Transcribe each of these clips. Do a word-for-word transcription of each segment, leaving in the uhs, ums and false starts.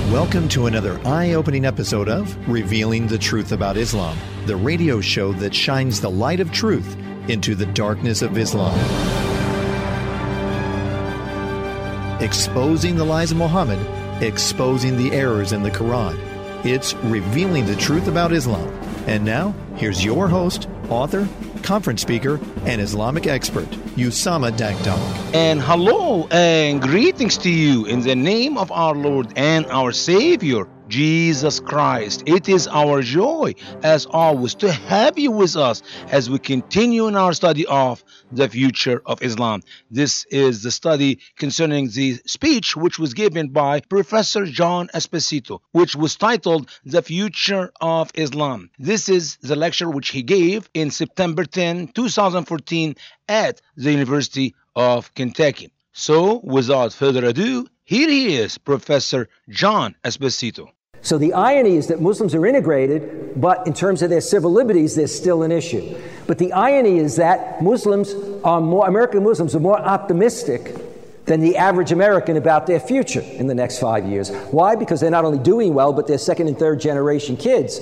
Welcome to another eye-opening episode of Revealing the Truth About Islam, the radio show that shines the light of truth into the darkness of Islam. Exposing the lies of Muhammad, exposing the errors in the Quran. It's Revealing the Truth About Islam. And now, here's your host, author, conference speaker, and Islamic expert, Usama Dakdok. And hello and greetings to you in the name of our Lord and our Savior, Jesus Christ. It is our joy, as always, to have you with us as we continue in our study of the future of Islam. This is the study concerning the speech which was given by Professor John Esposito, which was titled The Future of Islam. This is the lecture which he gave in September tenth, twenty fourteen at the University of Kentucky. So, without further ado, here he is, Professor John Esposito. So the irony is that Muslims are integrated, but in terms of their civil liberties, there's still an issue. But the irony is that Muslims are more, American Muslims are more optimistic than the average American about their future in the next five years. Why? Because they're not only doing well, but their second and third generation kids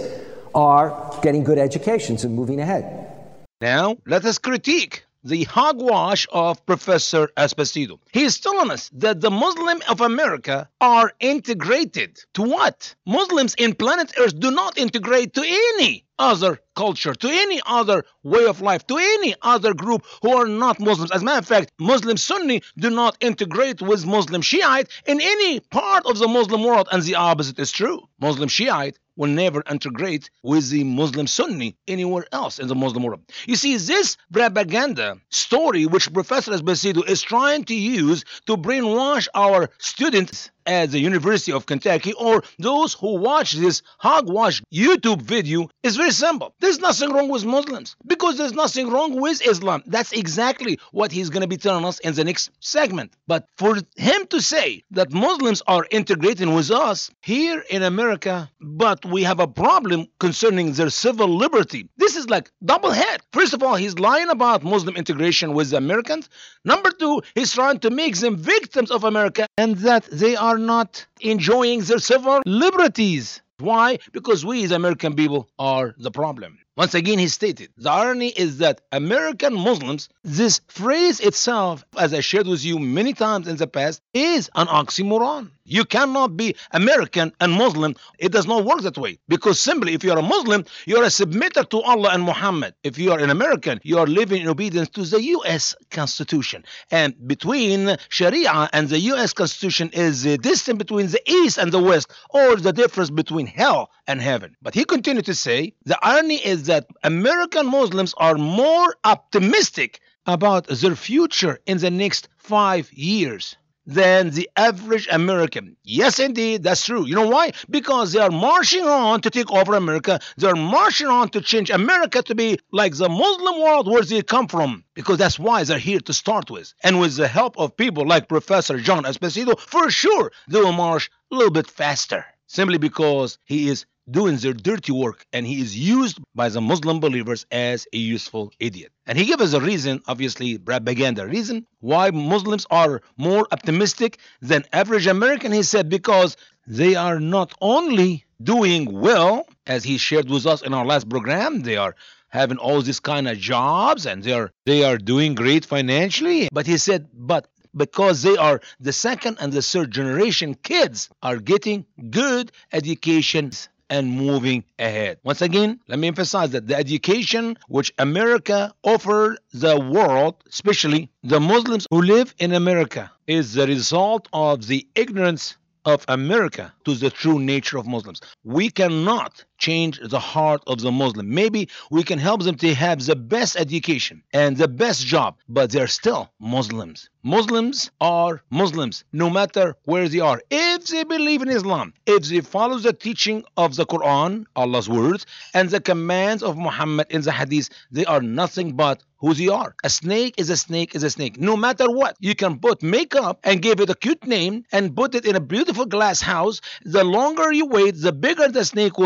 are getting good educations and moving ahead. Now, let us critique the hogwash of Professor Esposito. He is telling us that the Muslims of America are integrated. To what? Muslims in planet Earth do not integrate to any other culture, to any other way of life, to any other group who are not Muslims. As a matter of fact, Muslim Sunni do not integrate with Muslim Shiite in any part of the Muslim world, and the opposite is true. Muslim Shiite will never integrate with the Muslim Sunni anywhere else in the Muslim world. You see, this propaganda story which Professor Esposito is trying to use to brainwash our students at the University of Kentucky, or those who watch this hogwash YouTube video, is very simple. There's nothing wrong with Muslims because there's nothing wrong with Islam. That's exactly what he's going to be telling us in the next segment. But for him to say that Muslims are integrating with us here in America, but we have a problem concerning their civil liberty, this is like double head. First of all, he's lying about Muslim integration with the Americans. Number two, he's trying to make them victims of America and that they are not enjoying their civil liberties. Why? Because we as American people are the problem. Once again, he stated, the irony is that American Muslims, this phrase itself, as I shared with you many times in the past, is an oxymoron. You cannot be American and Muslim. It does not work that way. Because simply, if you are a Muslim, you are a submitter to Allah and Muhammad. If you are an American, you are living in obedience to the U S Constitution. And between Sharia and the U S Constitution is the distance between the East and the West, or the difference between hell and heaven. But he continued to say, the irony is that American Muslims are more optimistic about their future in the next five years than the average American. Yes, indeed, that's true. You know why? Because they are marching on to take over America. They are marching on to change America to be like the Muslim world where they come from. Because that's why they're here to start with. And with the help of people like Professor John Esposito, for sure, they will march a little bit faster. Simply because he is doing their dirty work and he is used by the Muslim believers as a useful idiot. And he gave us a reason, obviously propaganda reason, why Muslims are more optimistic than average American. He said because they are not only doing well, as he shared with us in our last program, they are having all these kind of jobs and they are they are doing great financially. But he said, but because they are the second and the third generation kids are getting good educations and moving ahead. Once again, let me emphasize that the education which America offered the world, especially the Muslims who live in America, is the result of the ignorance of America to the true nature of Muslims. We cannot change the heart of the Muslim. Maybe we can help them to have the best education and the best job, but they're still Muslims. Muslims are Muslims, no matter where they are. If they believe in Islam, if they follow the teaching of the Quran, Allah's words, and the commands of Muhammad in the Hadith, they are nothing but who they are. A snake is a snake is a snake. No matter what, you can put makeup and give it a cute name and put it in a beautiful glass house. The longer you wait, the bigger the snake will be, and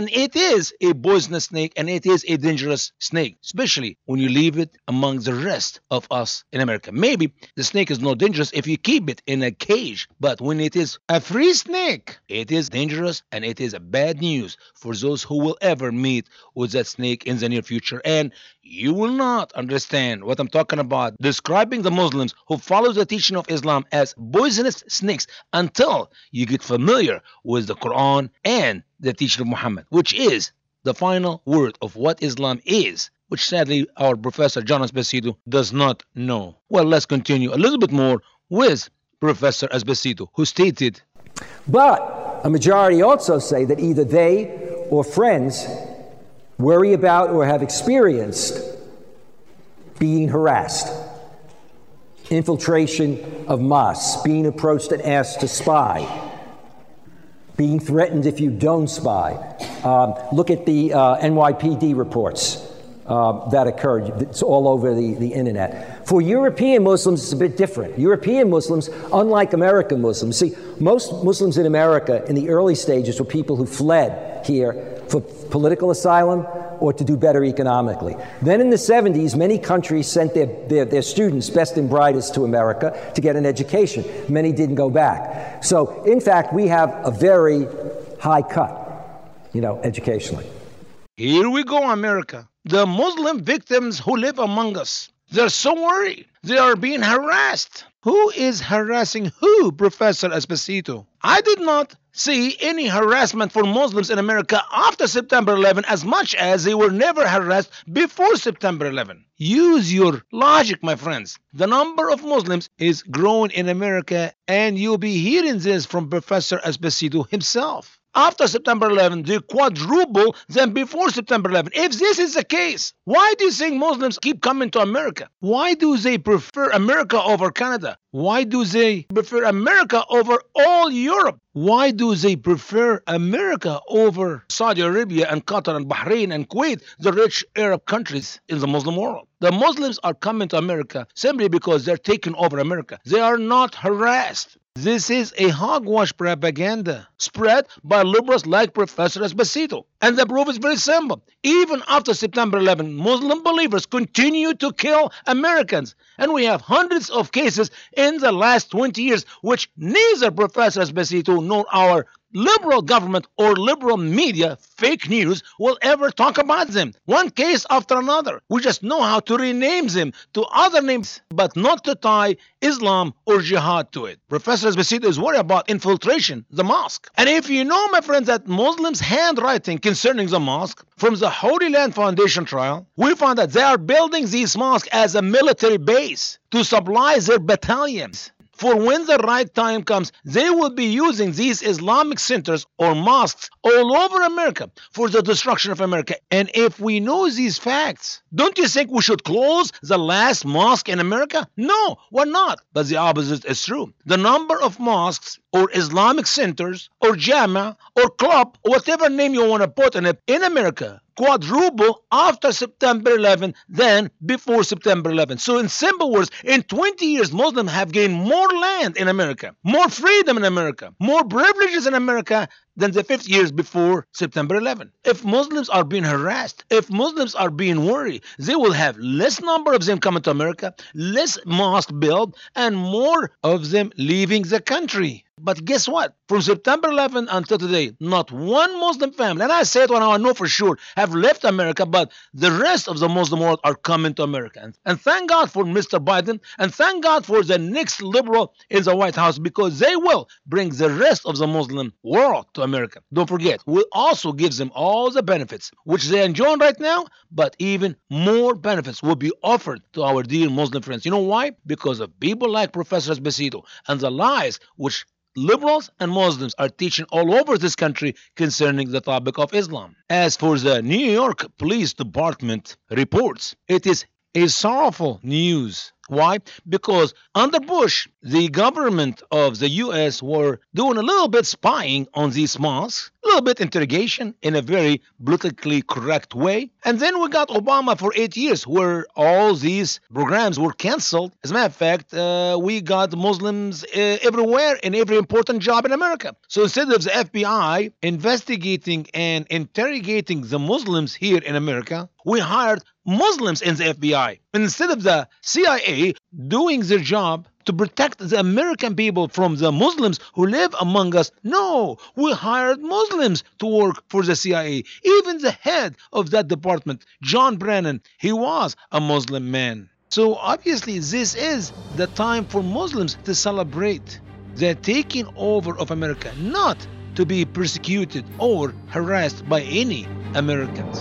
And it is a poisonous snake, and it is a dangerous snake, especially when you leave it among the rest of us in America. Maybe the snake is not dangerous if you keep it in a cage, but when it is a free snake, it is dangerous, and it is a bad news for those who will ever meet with that snake in the near future. And you will not understand what I'm talking about describing the Muslims who follow the teaching of Islam as poisonous snakes until you get familiar with the Quran and the teaching of Muhammad, which is the final word of what Islam is, which sadly our Professor John Esposito does not know. Well, let's continue a little bit more with Professor Esposito, who stated, but a majority also say that either they or friends worry about or have experienced being harassed, infiltration of mosques, being approached and asked to spy, being threatened if you don't spy. Um, look at the uh, N Y P D reports uh, that occurred. It's all over the, the internet. For European Muslims, it's a bit different. European Muslims, unlike American Muslims, see, most Muslims in America in the early stages were people who fled here for political asylum or to do better economically. Then in the seventies, many countries sent their, their, their students, best and brightest, to America to get an education. Many didn't go back. So, in fact, we have a very high cut, you know, educationally. Here we go, America. The Muslim victims who live among us, they're so worried. They are being harassed. Who is harassing who, Professor Esposito? I did not see any harassment for Muslims in America after September eleventh as much as they were never harassed before September eleventh. Use your logic, my friends. The number of Muslims is growing in America, and you'll be hearing this from Professor Esposito himself. After September eleventh, they quadruple than before September eleventh. If this is the case, why do you think Muslims keep coming to America? Why do they prefer America over Canada? Why do they prefer America over all Europe? Why do they prefer America over Saudi Arabia and Qatar and Bahrain and Kuwait, the rich Arab countries in the Muslim world? The Muslims are coming to America simply because they're taking over America. They are not harassed. This is a hogwash propaganda spread by liberals like Professor Esposito. And the proof is very simple. Even after September eleventh, Muslim believers continue to kill Americans. And we have hundreds of cases in the last twenty years, which neither Professor Esposito nor our liberal government or liberal media, fake news, will ever talk about them. One case after another. We just know how to rename them to other names, but not to tie Islam or jihad to it. Professor Esposito is worried about infiltration, the mosque. And if you know, my friends, that Muslims' handwriting concerning the mosque from the Holy Land Foundation trial, we found that they are building these mosques as a military base to supply their battalions. For when the right time comes, they will be using these Islamic centers or mosques all over America for the destruction of America. And if we know these facts, don't you think we should close the last mosque in America? No, we're not. But the opposite is true. The number of mosques or Islamic centers or jama or club, or whatever name you want to put in it, in America, quadruple after September eleventh than before September eleventh. So in simple words, in twenty years, Muslims have gained more land in America, more freedom in America, more privileges in America than the fifty years before September eleventh. If Muslims are being harassed, if Muslims are being worried, they will have less number of them coming to America, less mosque built, and more of them leaving the country. But guess what? From September eleventh until today, not one Muslim family, and I say it when I know for sure, have left America, but the rest of the Muslim world are coming to America. And, and thank God for Mister Biden, and thank God for the next liberal in the White House, because they will bring the rest of the Muslim world to America. Don't forget, we also give them all the benefits which they enjoy right now, but even more benefits will be offered to our dear Muslim friends. You know why? Because of people like Professor Esposito and the lies which liberals and Muslims are teaching all over this country concerning the topic of Islam. As for the New York Police Department reports, it is a sorrowful news Why? Because under Bush, the government of the U S were doing a little bit spying on these mosques, a little bit interrogation in a very politically correct way. And then we got Obama for eight years where all these programs were canceled. As a matter of fact, uh, we got Muslims uh, everywhere in every important job in America. So instead of the F B I investigating and interrogating the Muslims here in America, we hired Muslims in the F B I. And instead of the C I A doing their job to protect the American people from the Muslims who live among us, no, we hired Muslims to work for the C I A. Even the head of that department, John Brennan, he was a Muslim man. So obviously this is the time for Muslims to celebrate the taking over of America, not to be persecuted or harassed by any Americans.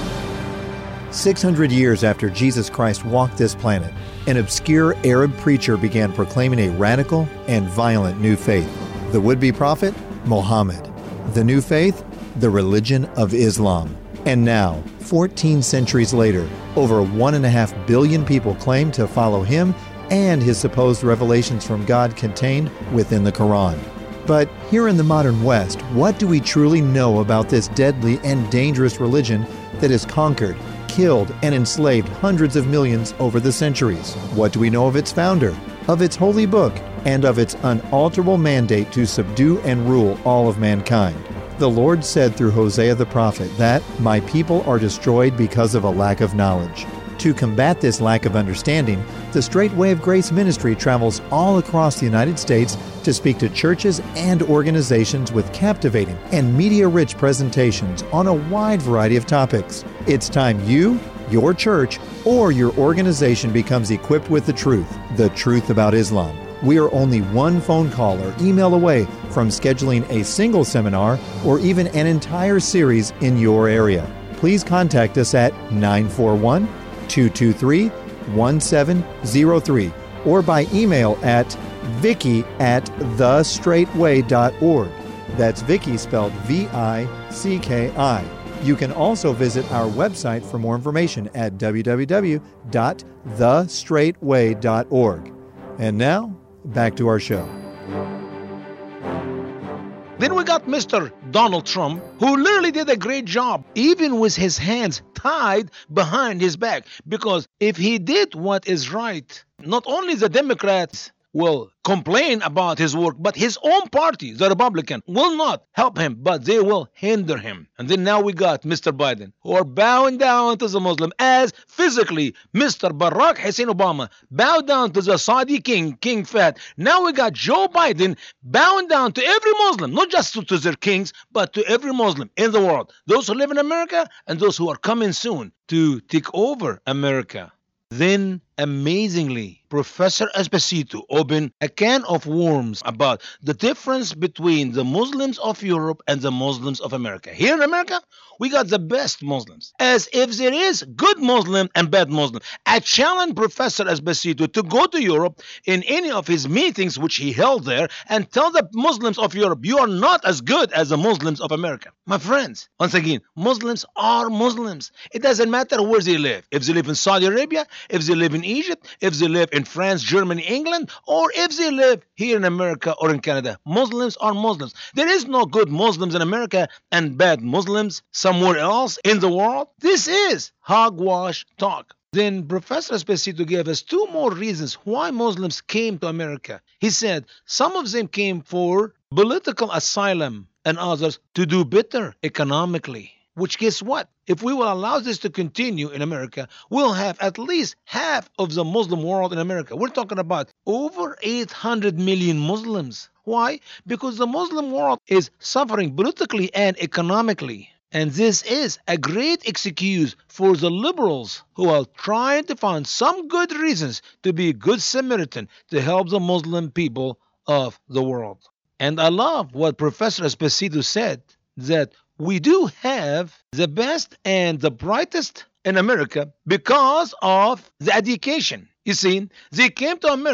six hundred years after Jesus Christ walked this planet, an obscure Arab preacher began proclaiming a radical and violent new faith. The would-be prophet, Muhammad. The new faith, the religion of Islam. And now, fourteen centuries later, over one and a half billion people claim to follow him and his supposed revelations from God contained within the Quran. But here in the modern West, what do we truly know about this deadly and dangerous religion that has conquered, killed, and enslaved hundreds of millions over the centuries? What do we know of its founder, of its holy book, and of its unalterable mandate to subdue and rule all of mankind? The Lord said through Hosea the prophet that, "My people are destroyed because of a lack of knowledge." To combat this lack of understanding, the Straight Way of Grace ministry travels all across the United States to speak to churches and organizations with captivating and media-rich presentations on a wide variety of topics. It's time you, your church, or your organization becomes equipped with the truth, the truth about Islam. We are only one phone call or email away from scheduling a single seminar or even an entire series in your area. Please contact us at nine four one, two two three, one seven zero three or by email at vicky at the straight way dot org. That's Vicky spelled V I C K I. You can also visit our website for more information at w w w dot the straight way dot org. And now, back to our show. Then we got Mister Donald Trump, who literally did a great job, even with his hands tied behind his back. Because if he did what is right, not only the Democrats will complain about his work, but his own party, the Republican, will not help him, but they will hinder him. And then now we got Mister Biden, who are bowing down to the Muslim, as physically Mister Barack Hussein Obama bowed down to the Saudi king, King Fahd. Now we got Joe Biden bowing down to every Muslim, not just to, to their kings, but to every Muslim in the world, those who live in America and those who are coming soon to take over America. Then, amazingly, Professor Esposito opened a can of worms about the difference between the Muslims of Europe and the Muslims of America. Here in America, we got the best Muslims. As if there is good Muslim and bad Muslim. I challenge Professor Esposito to go to Europe in any of his meetings which he held there and tell the Muslims of Europe, you are not as good as the Muslims of America. My friends, once again, Muslims are Muslims. It doesn't matter where they live. If they live in Saudi Arabia, if they live in Egypt, if they live in France, Germany, England, or if they live here in America or in Canada. Muslims are Muslims. There is no good Muslims in America and bad Muslims somewhere else in the world. This is hogwash talk. Then Professor Esposito gave us two more reasons why Muslims came to America. He said some of them came for political asylum and others to do better economically. Which, guess what? If we will allow this to continue in America, we'll have at least half of the Muslim world in America. We're talking about over eight hundred million Muslims. Why? Because the Muslim world is suffering politically and economically. And this is a great excuse for the liberals who are trying to find some good reasons to be a good Samaritan to help the Muslim people of the world. And I love what Professor Esposito said, that we do have the best and the brightest in America because of the education. You see, they came to America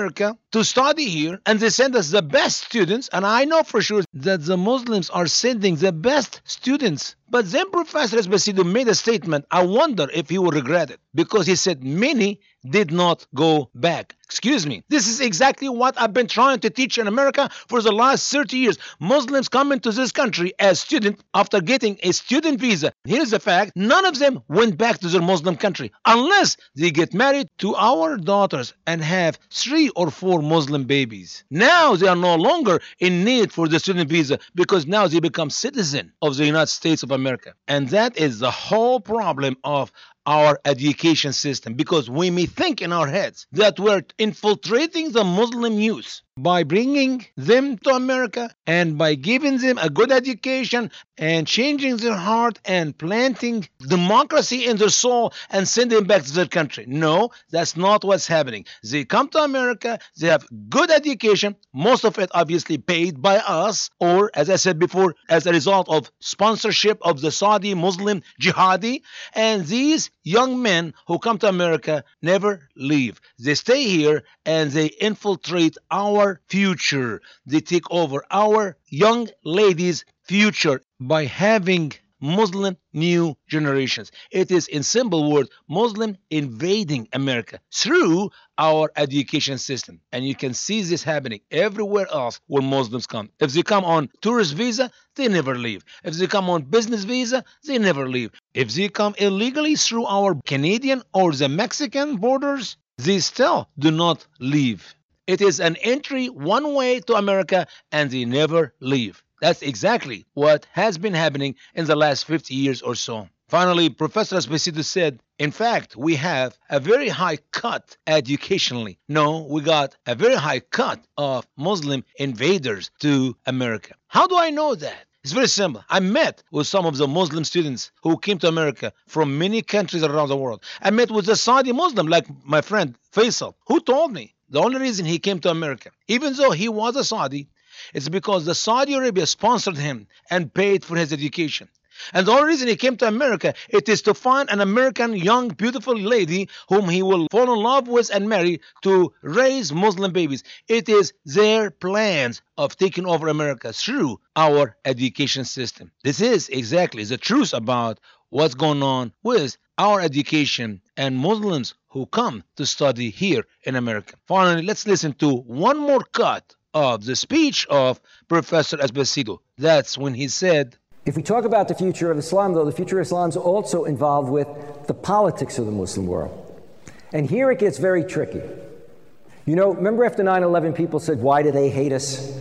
to study here, and they send us the best students, and I know for sure that the Muslims are sending the best students. But then Professor Esposito made a statement. I wonder if he will regret it, because he said many did not go back. Excuse me. This is exactly what I've been trying to teach in America for the last thirty years. Muslims come into this country as students after getting a student visa. Here's the fact. None of them went back to their Muslim country unless they get married to our daughters and have three or four Muslim babies. Now they are no longer in need for the student visa because now they become citizens of the United States of America. And that is the whole problem of our education system, because we may think in our heads that we're infiltrating the Muslim youth by bringing them to America and by giving them a good education and changing their heart and planting democracy in their soul and sending them back to their country. No, that's not what's happening. They come to America, they have good education, most of it obviously paid by us, or as I said before, as a result of sponsorship of the Saudi Muslim jihadi, and these young men who come to America never leave. They stay here and they infiltrate our future. They take over our young ladies' future by having Muslim new generations. It is, in simple words, Muslim invading America through our education system. And you can see this happening everywhere else where Muslims come. If they come on tourist visa, they never leave. If they come on business visa, they never leave. If they come illegally through our Canadian or the Mexican borders, they still do not leave. It is an entry one way to America and they never leave. That's exactly what has been happening in the last fifty years or so. Finally, Professor Esposito said, in fact, we have a very high cut educationally. No, we got a very high cut of Muslim invaders to America. How do I know that? It's very simple. I met with some of the Muslim students who came to America from many countries around the world. I met with a Saudi Muslim like my friend Faisal, who told me the only reason he came to America, even though he was a Saudi, it's because the Saudi Arabia sponsored him and paid for his education. And the only reason he came to America, it is to find an American young, beautiful lady whom he will fall in love with and marry to raise Muslim babies. It is their plans of taking over America through our education system. This is exactly the truth about what's going on with our education and Muslims who come to study here in America. Finally, let's listen to one more cut of the speech of Professor Esposito. That's when he said, if we talk about the future of Islam, though, the future of Islam is also involved with the politics of the Muslim world. And here it gets very tricky. You know, remember after nine eleven, people said, why do they hate us?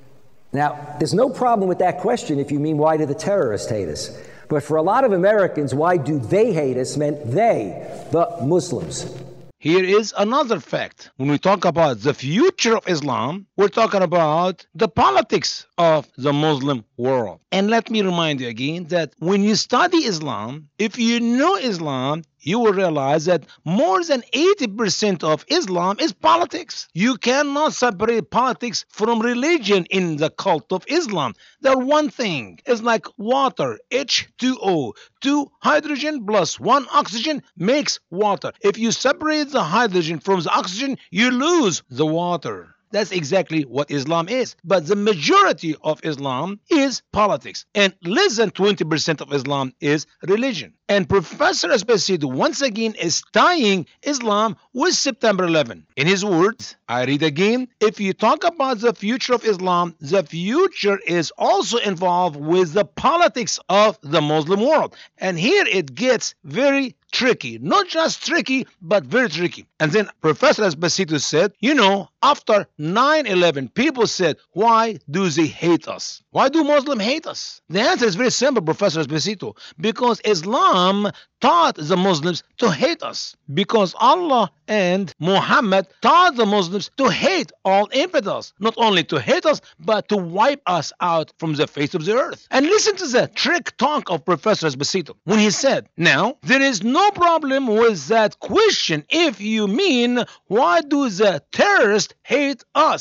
Now, there's no problem with that question if you mean, why do the terrorists hate us? But for a lot of Americans, why do they hate us meant they, the Muslims. Here is another fact. When we talk about the future of Islam, we're talking about the politics of the Muslim world. And let me remind you again that when you study Islam, if you know Islam, you will realize that more than eighty percent of Islam is politics. You cannot separate politics from religion in the cult of Islam. They're one thing. It's like water, H two O. Two hydrogen plus one oxygen makes water. If you separate the hydrogen from the oxygen, you lose the water. That's exactly what Islam is. But the majority of Islam is politics. And less than twenty percent of Islam is religion. And Professor Esposito once again is tying Islam with September eleventh. In his words, I read again, if you talk about the future of Islam, the future is also involved with the politics of the Muslim world. And here it gets very tricky. Not just tricky, but very tricky. And then Professor Esposito said, you know, after nine eleven, people said, why do they hate us? Why do Muslims hate us? The answer is very simple, Professor Esposito. Because Islam taught the Muslims to hate us. Because Allah and Muhammad taught the Muslims to hate all infidels. Not only to hate us, but to wipe us out from the face of the earth. And listen to the trick talk of Professor Esposito when he said, now, there is no problem with that question if you mean, why do the terrorists hate us?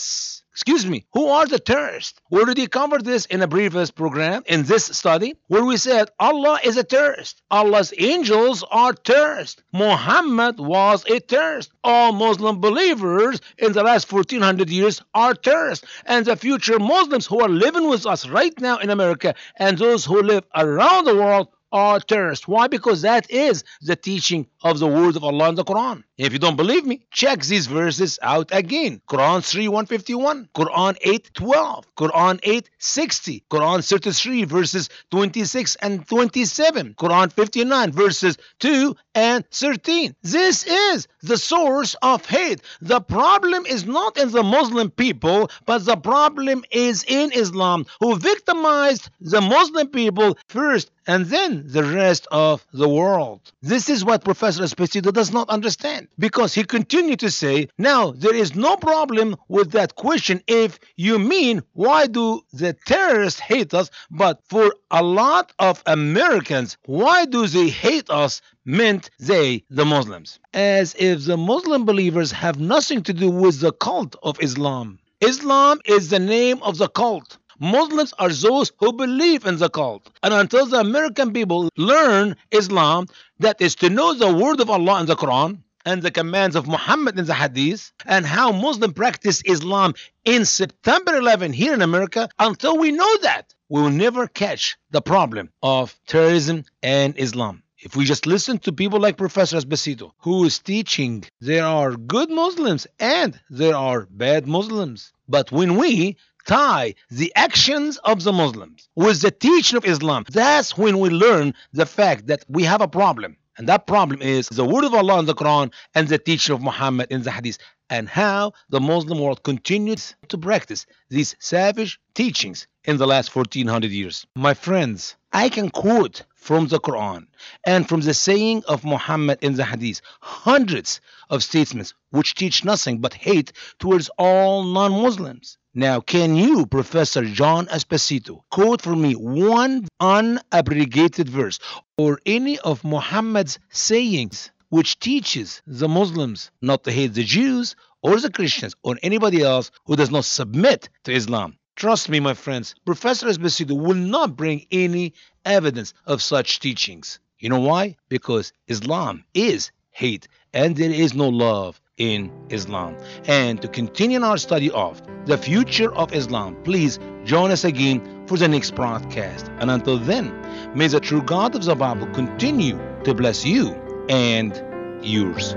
Excuse me, who are the terrorists? We already covered this in a previous program in this study where we said Allah is a terrorist. Allah's angels are terrorists. Muhammad was a terrorist. All Muslim believers in the last fourteen hundred years are terrorists. And the future Muslims who are living with us right now in America and those who live around the world are terrorists. Why? Because that is the teaching of the word of Allah in the Quran. If you don't believe me, check these verses out again. Quran three one fifty-one, Quran eight twelve, Quran eight sixty, Quran thirty-three verses twenty-six and twenty-seven, Quran fifty-nine verses two and thirteen. This is the source of hate. The problem is not in the Muslim people, but the problem is in Islam, who victimized the Muslim people first and then the rest of the world. This is what Professor Esposito does not understand, because he continued to say, now there is no problem with that question if you mean why do the terrorists hate us, but for a lot of Americans, why do they hate us? Meant they, the Muslims. As if the Muslim believers have nothing to do with the cult of Islam. Islam is the name of the cult. Muslims are those who believe in the cult. And until the American people learn Islam, that is to know the word of Allah in the Quran and the commands of Muhammad in the Hadith, and how Muslims practice Islam in September eleventh here in America, until we know that, we will never catch the problem of terrorism and Islam. If we just listen to people like Professor Esposito, who is teaching there are good Muslims and there are bad Muslims. But when we tie the actions of the Muslims with the teaching of Islam, that's when we learn the fact that we have a problem. And that problem is the word of Allah in the Quran and the teaching of Muhammad in the Hadith, and how the Muslim world continues to practice these savage teachings in the last fourteen hundred years. My friends, I can quote from the Quran and from the saying of Muhammad in the Hadith hundreds of statements which teach nothing but hate towards all non-Muslims. Now, can you, Professor John Esposito, quote for me one unabrogated verse or any of Muhammad's sayings which teaches the Muslims not to hate the Jews or the Christians or anybody else who does not submit to Islam? Trust me, my friends, Professor Esposito will not bring any evidence of such teachings. You know why? Because Islam is hate and there is no love in Islam. And to continue our study of the future of Islam, please join us again for the next broadcast. And until then, may the true God of the Bible continue to bless you and yours.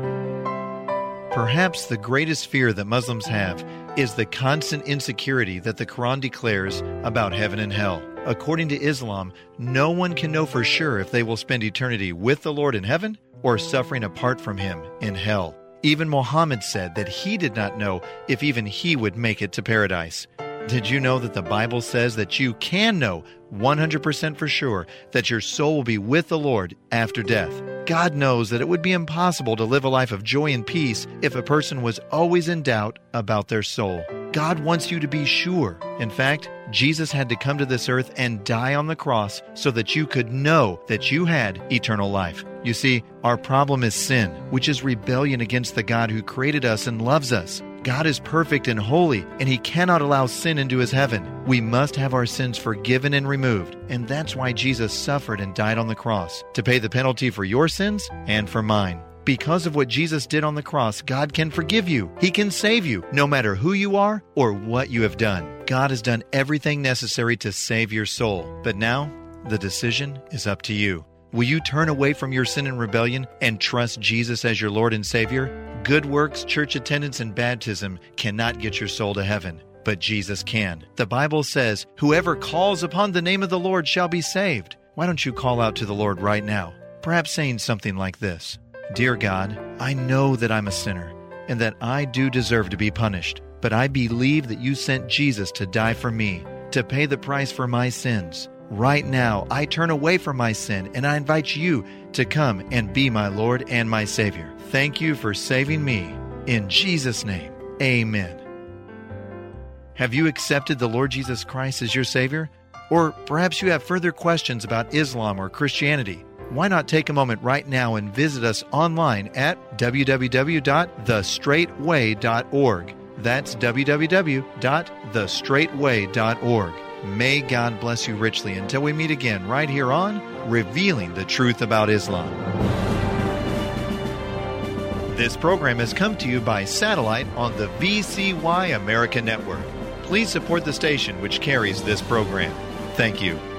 Perhaps the greatest fear that Muslims have is the constant insecurity that the Quran declares about heaven and hell. According to Islam, no one can know for sure if they will spend eternity with the Lord in heaven or suffering apart from Him in hell. Even Muhammad said that he did not know if even he would make it to paradise. Did you know that the Bible says that you can know one hundred percent for sure that your soul will be with the Lord after death? God knows that it would be impossible to live a life of joy and peace if a person was always in doubt about their soul. God wants you to be sure. In fact, Jesus had to come to this earth and die on the cross so that you could know that you had eternal life. You see, our problem is sin, which is rebellion against the God who created us and loves us. God is perfect and holy, and He cannot allow sin into His heaven. We must have our sins forgiven and removed, and that's why Jesus suffered and died on the cross, to pay the penalty for your sins and for mine. Because of what Jesus did on the cross, God can forgive you. He can save you, no matter who you are or what you have done. God has done everything necessary to save your soul. But now, the decision is up to you. Will you turn away from your sin and rebellion and trust Jesus as your Lord and Savior? Good works, church attendance, and baptism cannot get your soul to heaven, but Jesus can. The Bible says, whoever calls upon the name of the Lord shall be saved. Why don't you call out to the Lord right now? Perhaps saying something like this: Dear God, I know that I'm a sinner and that I do deserve to be punished, but I believe that you sent Jesus to die for me, to pay the price for my sins. Right now, I turn away from my sin and I invite you to come and be my Lord and my Savior. Thank you for saving me. In Jesus' name, amen. Have you accepted the Lord Jesus Christ as your Savior? Or perhaps you have further questions about Islam or Christianity. Why not take a moment right now and visit us online at w w w dot the straight way dot org. That's w w w dot the straight way dot org. May God bless you richly until we meet again right here on Revealing the Truth About Islam. This program has come to you by satellite on the V C Y America Network. Please support the station which carries this program. Thank you.